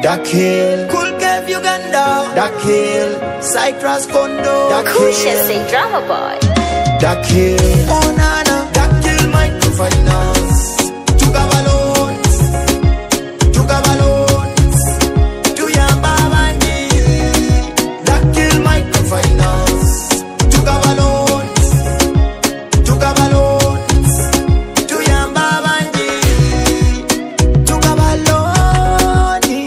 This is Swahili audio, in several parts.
Dakil, Cool Kev Uganda, Dakil, Cyprus Kondo, Kusha say drama boy. Dakil, Onana, Dakil Microfinance, Tukavalones, Tuyamba Bandi, Dakil Microfinance, Tukavalones, Tuyamba Bandi, Tukavaloni,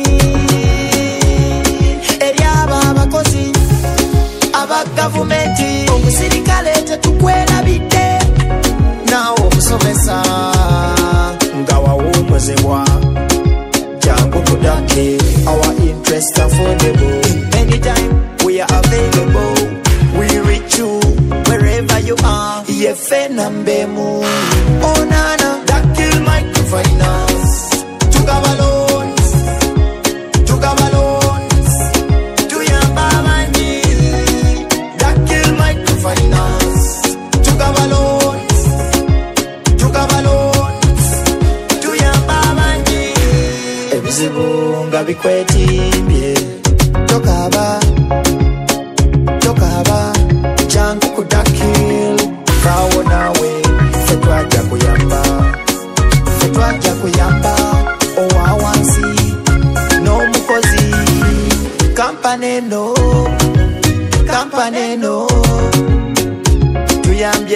Eriaba Bakosi, Aba Governmenti, Omusirikale tetukwera bidde, nawo omusomesa nga wawuumuzibwa, jangu tudake, our interest affordable, anytime we are available, we reach you wherever you are, yefe nambemu, onana, Dakil Microfinance, Tukavalones, Tuyamba Bandi, Dakil Microfinance, Tukavalones, Tuyamba Bandi, ebizibu nga bikwetimbye, tokaba, jangu ku Dakil, kawo nawe, fetwajja kuyamba, owawansi, n'omukozi, kampane no, tuyambye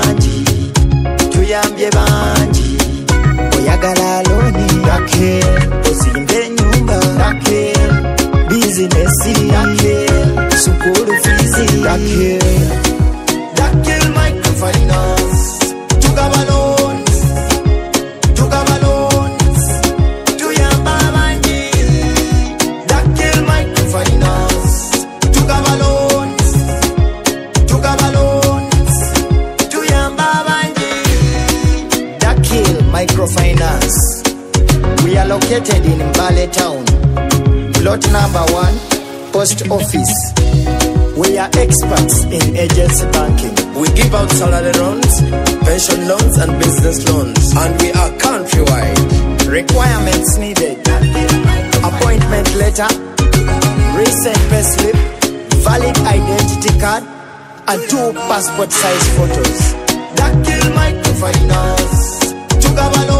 bangi, oyagala loni, Dakil, ozimbe ennyumba, Dakil, bizinesi, Dakil, sukulu fizi, Dakil Microfinance, Tukavalones, tuyamba bangi, Dakil Microfinance, Tukavalones, tuyamba bangi, Dakil Microfinance. We are located in Mbale Town, plot number 1, post office. We are experts in agency banking. We give out salary loans, pension loans and business loans, and we are countrywide. Requirements needed: appointment letter, recent payslip, valid identity card, and 2 passport size photos. Dakil Microfinance, Tukavalo.